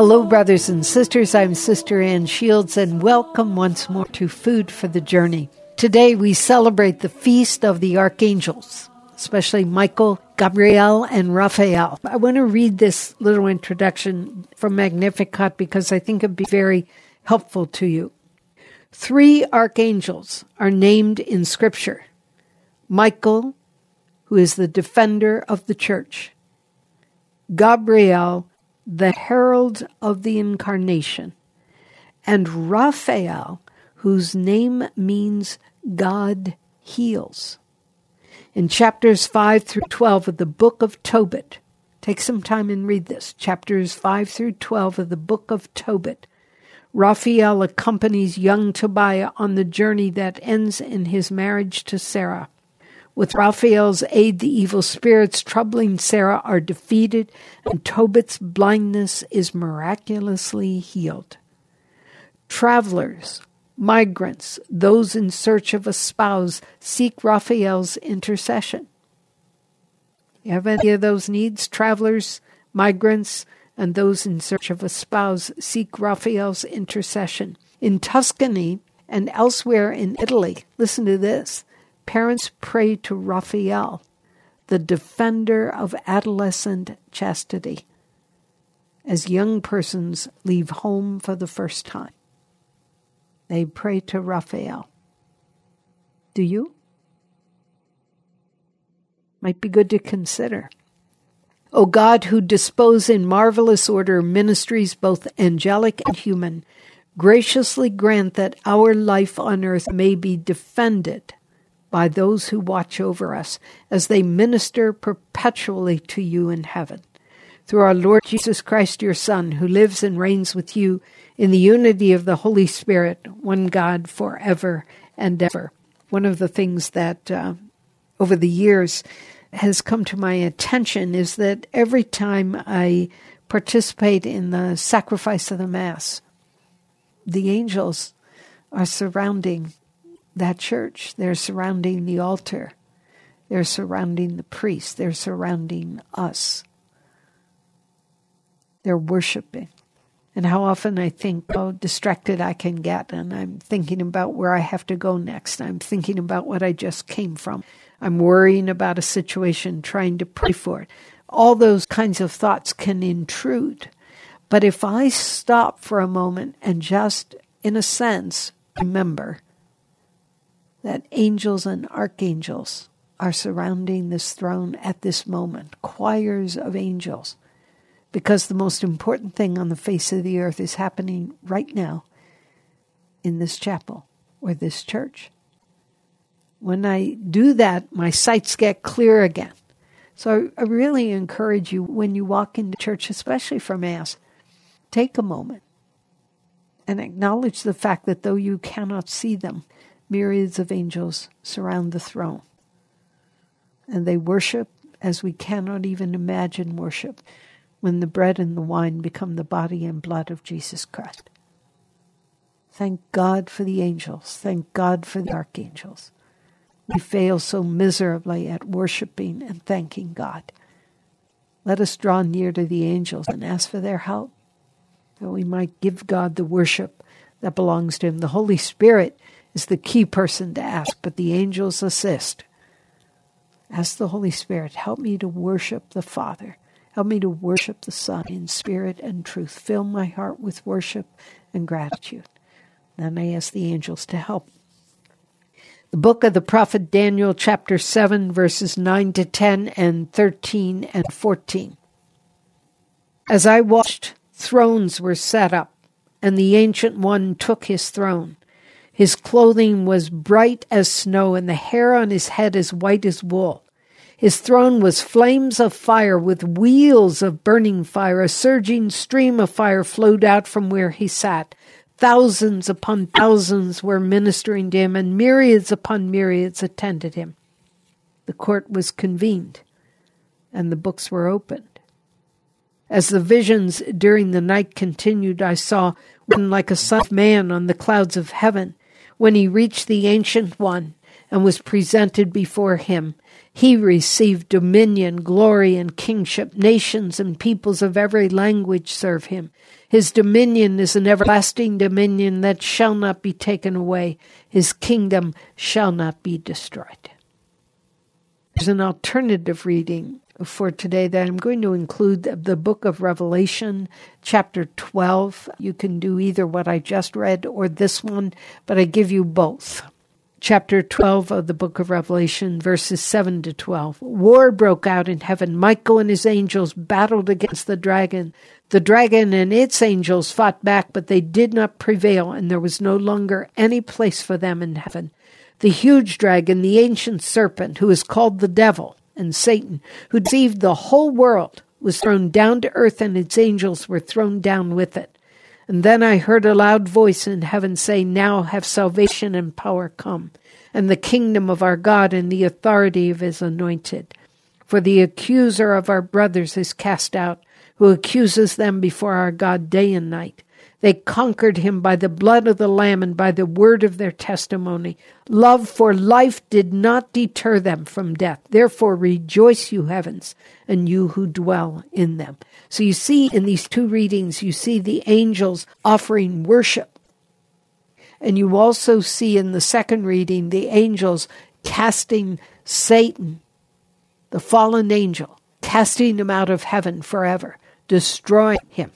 Hello, brothers and sisters. I'm Sister Ann Shields, and welcome once more to Food for the Journey. Today we celebrate the Feast of the Archangels, especially Michael, Gabriel, and Raphael. I want to read this little introduction from Magnificat because I think it'd be very helpful to you. 3 archangels are named in Scripture. Michael, who is the defender of the church. Gabriel, the herald of the incarnation. And Raphael, whose name means God heals. In chapters 5 through 12 of the book of Tobit, take some time and read this, chapters 5 through 12 of the book of Tobit, Raphael accompanies young Tobiah on the journey that ends in his marriage to Sarah. With Raphael's aid, the evil spirits troubling Sarah are defeated, and Tobit's blindness is miraculously healed. Travelers, migrants, those in search of a spouse, seek Raphael's intercession. You have any of those needs? Travelers, migrants, and those in search of a spouse seek Raphael's intercession. In Tuscany and elsewhere in Italy, listen to this, parents pray to Raphael, the defender of adolescent chastity, as young persons leave home for the first time. They pray to Raphael. Do you? Might be good to consider. O God, who dispose in marvelous order ministries both angelic and human, graciously grant that our life on earth may be defended by those who watch over us as they minister perpetually to you in heaven. Through our Lord Jesus Christ, your Son, who lives and reigns with you in the unity of the Holy Spirit, one God, forever and ever. One of the things that over the years has come to my attention is that every time I participate in the sacrifice of the Mass, the angels are surrounding that church. They're surrounding the altar. They're surrounding the priest. They're surrounding us. They're worshiping. And how often I think how distracted I can get, and I'm thinking about where I have to go next. I'm thinking about what I just came from. I'm worrying about a situation, trying to pray for it. All those kinds of thoughts can intrude. But if I stop for a moment and just, in a sense, remember that angels and archangels are surrounding this throne at this moment, choirs of angels, because the most important thing on the face of the earth is happening right now in this chapel or this church. When I do that, my sights get clear again. So I really encourage you, when you walk into church, especially for Mass, take a moment and acknowledge the fact that though you cannot see them, myriads of angels surround the throne. And they worship as we cannot even imagine worship when the bread and the wine become the body and blood of Jesus Christ. Thank God for the angels. Thank God for the archangels. We fail so miserably at worshiping and thanking God. Let us draw near to the angels and ask for their help, that we might give God the worship that belongs to Him. The Holy Spirit is the key person to ask, but the angels assist. Ask the Holy Spirit, help me to worship the Father. Help me to worship the Son in spirit and truth. Fill my heart with worship and gratitude. Then I ask the angels to help. The book of the prophet Daniel, chapter 7, verses 9 to 10 and 13 and 14. As I watched, thrones were set up, and the Ancient One took his throne. His clothing was bright as snow, and the hair on his head as white as wool. His throne was flames of fire with wheels of burning fire. A surging stream of fire flowed out from where he sat. Thousands upon thousands were ministering to him, and myriads upon myriads attended him. The court was convened, and the books were opened. As the visions during the night continued, I saw one like a son of man on the clouds of heaven. When he reached the Ancient One and was presented before him. He received dominion, glory, and kingship. Nations and peoples of every language serve him. His dominion is an everlasting dominion that shall not be taken away. His kingdom shall not be destroyed. There's an alternative reading for today that I'm going to include the book of Revelation, chapter 12. You can do either what I just read or this one, but I give you both. Chapter 12 of the book of Revelation, verses 7 to 12. War broke out in heaven. Michael and his angels battled against the dragon. The dragon and its angels fought back, but they did not prevail, and there was no longer any place for them in heaven. The huge dragon, the ancient serpent, who is called the devil and Satan, who deceived the whole world, was thrown down to earth, and its angels were thrown down with it. And then I heard a loud voice in heaven say, "Now have salvation and power come, and the kingdom of our God and the authority of his anointed. For the accuser of our brothers is cast out, who accuses them before our God day and night. They conquered him by the blood of the Lamb and by the word of their testimony. Love for life did not deter them from death. Therefore rejoice, you heavens, and you who dwell in them." So you see in these two readings, you see the angels offering worship. And you also see in the second reading, the angels casting Satan, the fallen angel, casting him out of heaven forever, destroying him.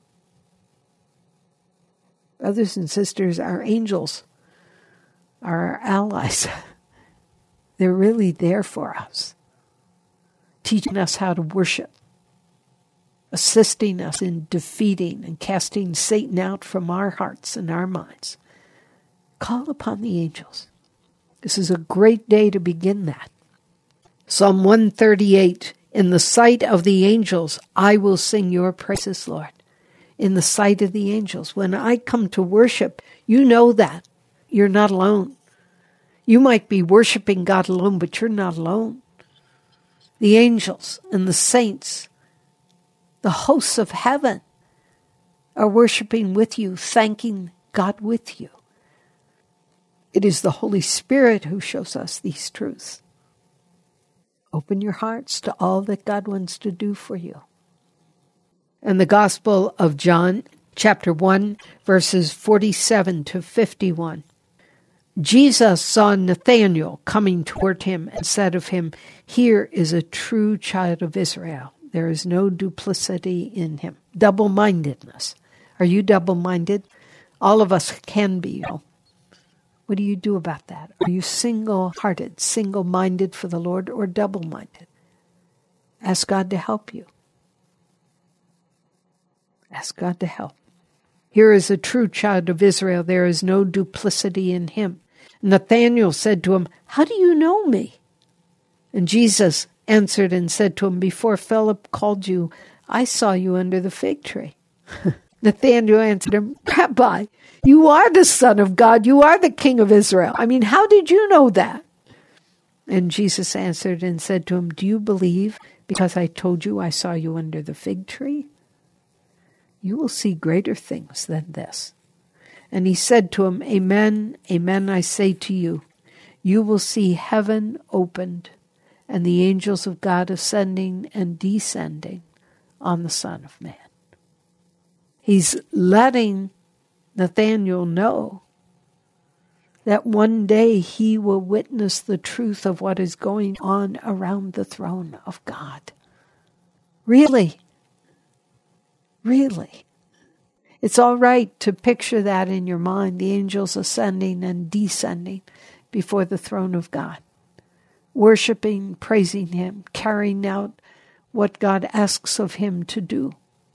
Brothers and sisters, our angels are our allies. They're really there for us, teaching us how to worship, assisting us in defeating and casting Satan out from our hearts and our minds. Call upon the angels. This is a great day to begin that. Psalm 138, in the sight of the angels, I will sing your praises, Lord. In the sight of the angels. When I come to worship, you know that. You're not alone. You might be worshiping God alone, but you're not alone. The angels and the saints, the hosts of heaven, are worshiping with you, thanking God with you. It is the Holy Spirit who shows us these truths. Open your hearts to all that God wants to do for you. And the Gospel of John, chapter 1, verses 47 to 51. Jesus saw Nathanael coming toward him and said of him, "Here is a true child of Israel. There is no duplicity in him." Double-mindedness. Are you double-minded? All of us can be. What do you do about that? Are you single-hearted, single-minded for the Lord, or double-minded? Ask God to help you. Ask God to help. Here is a true child of Israel. There is no duplicity in him. Nathanael said to him, "How do you know me?" And Jesus answered and said to him, "Before Philip called you, I saw you under the fig tree." Nathanael answered him, "Rabbi, you are the Son of God. You are the King of Israel. How did you know that?" And Jesus answered and said to him, "Do you believe because I told you I saw you under the fig tree? You will see greater things than this." And he said to him, "Amen, amen, I say to you, you will see heaven opened and the angels of God ascending and descending on the Son of Man." He's letting Nathanael know that one day he will witness the truth of what is going on around the throne of God. Really? Really? It's all right to picture that in your mind, the angels ascending and descending before the throne of God, worshiping, praising him, carrying out what God asks of him to do.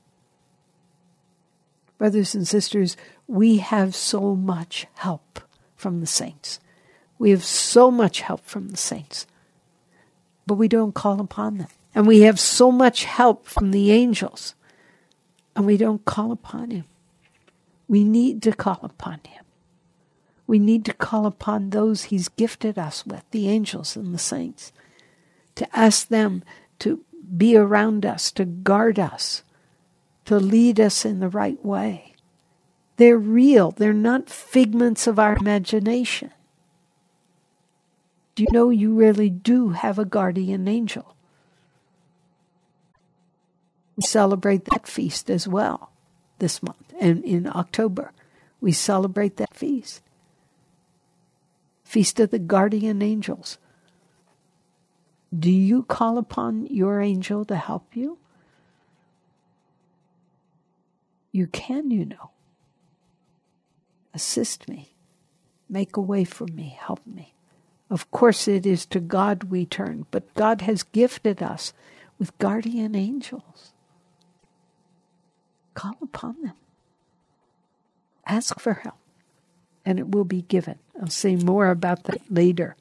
Brothers and sisters, we have so much help from the saints. We have so much help from the saints, but we don't call upon them. And we have so much help from the angels, and we don't call upon him. We need to call upon him. We need to call upon those he's gifted us with, the angels and the saints, to ask them to be around us, to guard us, to lead us in the right way. They're real. They're not figments of our imagination. Do you know you really do have a guardian angel? We celebrate that feast as well this month. And in October, we celebrate that feast. Feast of the Guardian Angels. Do you call upon your angel to help you? You can, you know. Assist me. Make a way for me. Help me. Of course it is to God we turn, but God has gifted us with guardian angels. Call upon them. Ask for help, and it will be given. I'll say more about that later.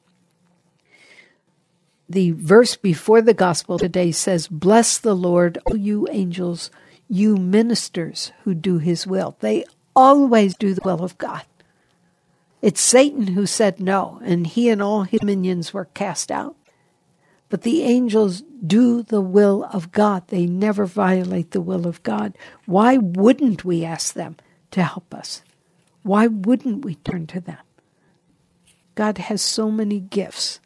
The verse before the gospel today says, "Bless the Lord, O you angels, you ministers who do his will." They always do the will of God. It's Satan who said no, and he and all his minions were cast out. But the angels do the will of God. They never violate the will of God. Why wouldn't we ask them to help us? Why wouldn't we turn to them? God has so many gifts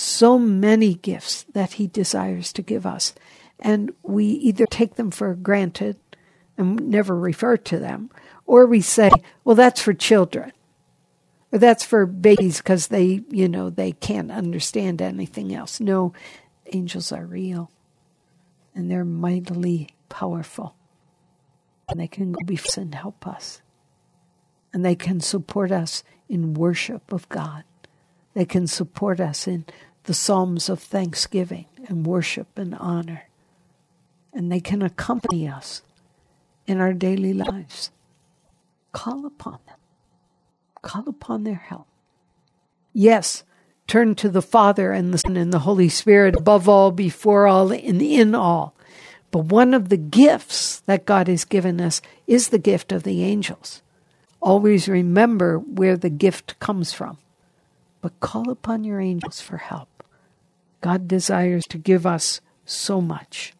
that he desires to give us. And we either take them for granted and never refer to them, or we say, well, that's for children. Or that's for babies because they can't understand anything else. No, angels are real. And they're mightily powerful. And they can go before us and help us. And they can support us in worship of God. They can support us in the psalms of thanksgiving and worship and honor. And they can accompany us in our daily lives. Call upon them. Call upon their help. Yes, turn to the Father and the Son and the Holy Spirit, above all, before all, and in all. But one of the gifts that God has given us is the gift of the angels. Always remember where the gift comes from. But call upon your angels for help. God desires to give us so much.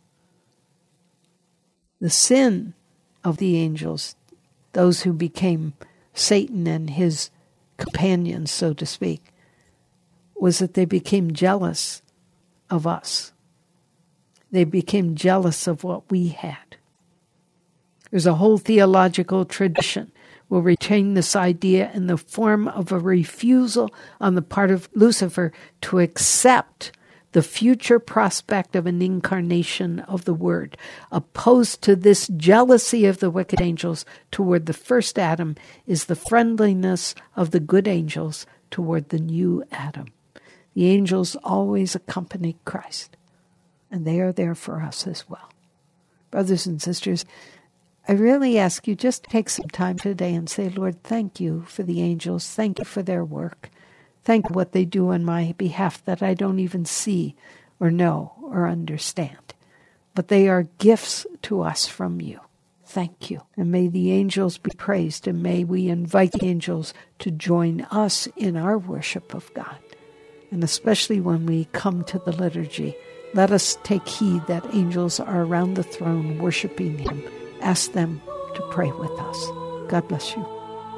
The sin of the angels, those who became Satan and his companions, so to speak, was that they became jealous of us. They became jealous of what we had. There's a whole theological tradition will retain this idea in the form of a refusal on the part of Lucifer to accept the future prospect of an incarnation of the Word. Opposed to this jealousy of the wicked angels toward the first Adam is the friendliness of the good angels toward the new Adam. The angels always accompany Christ, and they are there for us as well. Brothers and sisters, I really ask you just take some time today and say, Lord, thank you for the angels. Thank you for their work. Thank you what they do on my behalf that I don't even see or know or understand. But they are gifts to us from you. Thank you. And may the angels be praised, and may we invite the angels to join us in our worship of God. And especially when we come to the liturgy, let us take heed that angels are around the throne worshiping him. Ask them to pray with us. God bless you.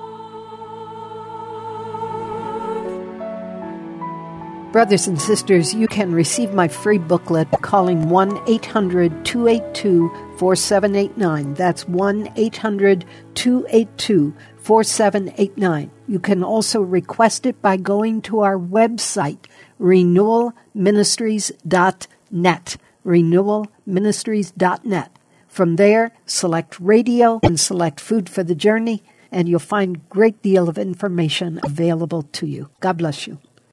Brothers and sisters, you can receive my free booklet calling 1-800-282-4789. That's 1-800-282-4789. You can also request it by going to our website, renewalministries.net. renewalministries.net. From there, select radio and select food for the journey, and you'll find a great deal of information available to you. God bless you.